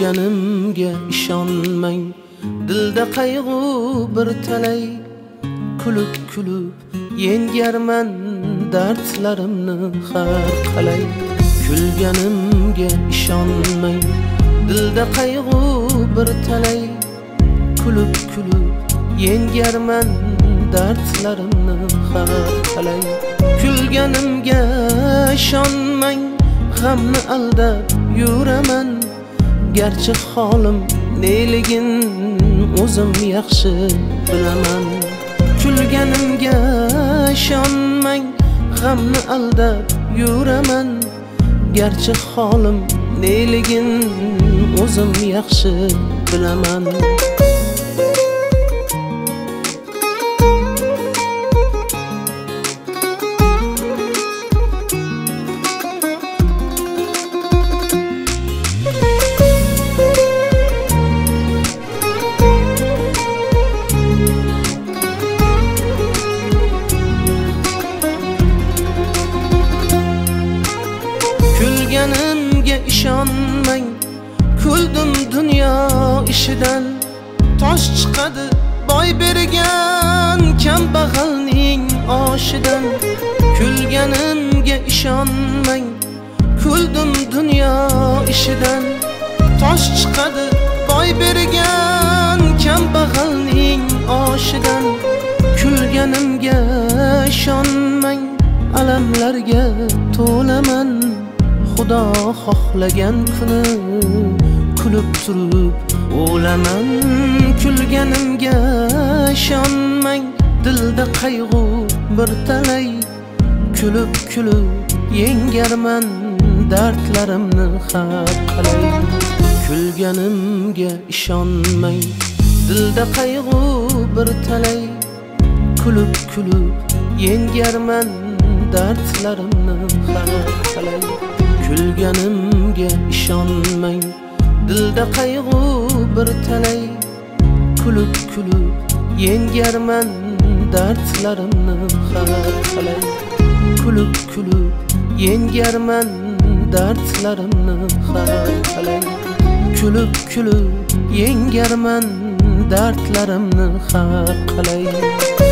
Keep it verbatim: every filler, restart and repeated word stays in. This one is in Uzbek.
Kulganimga ishonmang, dilda qayg'u bir talay. Kulib kulib yengarman dardlarimni har qalay. Kulganimga ishonmang, dilda qayg'u bir talay. Kulib kulib yengarman dardlarimni har qalay. Kulganimga ishonmang, g'amni aldab yuraman. Garchi holim neligin o'zim yaxshi bilaman. Kulganimga ishonmang, g'amni aldab yuraman. Garchi holim neligin o'zim yaxshi bilaman. Kulganimga ishonmang, kuldim dunyo ishidan. Tosh chiqadi boy bergan kambag'alning oshidan. Kulganimga ishonmang, kuldim dunyo ishidan. Tosh chiqadi boy bergan kambag'alning oshidan. Kulganimga ishonmang, alamlarga to'laman. Xudo xohlagan kuni kulib turib o'laman. Kulganimga ishonmang, dilda qayg'u bir talay. Kulib kulib yengarman dardlarimni har qalay. Kulganimga ishonmang, dilda qayg'u bir talay. Kulib kulib yengarman dardlarimni har qalay. Kulganimga ishonmang, dilda qayg'u bir talay. Kulib kulib yengarman dardlarimni har qalay. Kulib kulib yengarman dardlarimni har qalay. Kulib kulib yengarman dardlarimni har qalay.